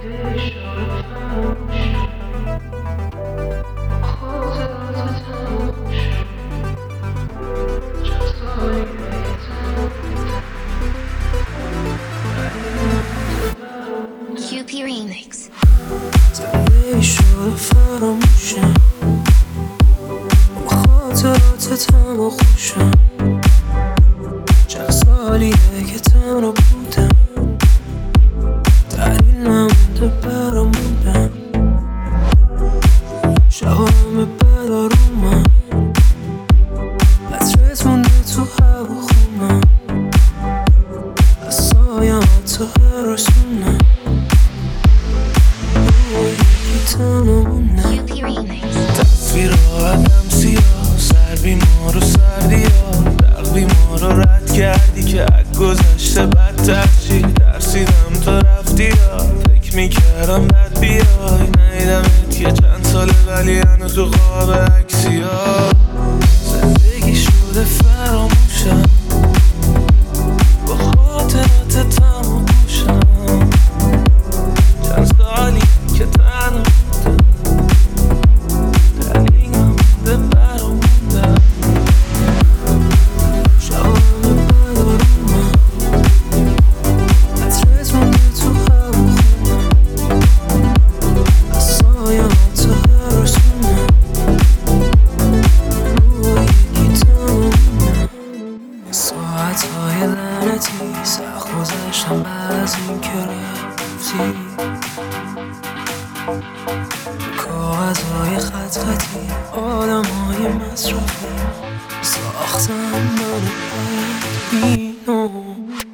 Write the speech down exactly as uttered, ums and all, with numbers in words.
Q P Remix. زندگی شده فراموشم، با خاطراتتم و خوشم. چند سالیه که تنها بودم، دلیل نمونده برام بودم. شبام بدا رو من، عطرت مونده تو هواخونم. از سایم حتی برسونم Q P Remix. تصویر آدم سیاه، سر بیمار و سردی ها. دق بیمار رو رد کردی که از گذشته بدتر چی. ترسیدم تا رفتی ها، فکر میکردم بد بیای. ندیدمت که چند ساله ولی هنوز تو خواب عکسی ها. زندگی شده فراموشم، با خاطراتتم و گوشم. چند سالی که تنها ساعتهای لعنتی سخت گذشتم بعد از این که رفتی. کاغذهای خط خطی، آدمهای مصرفی ساختم منو بدبینو.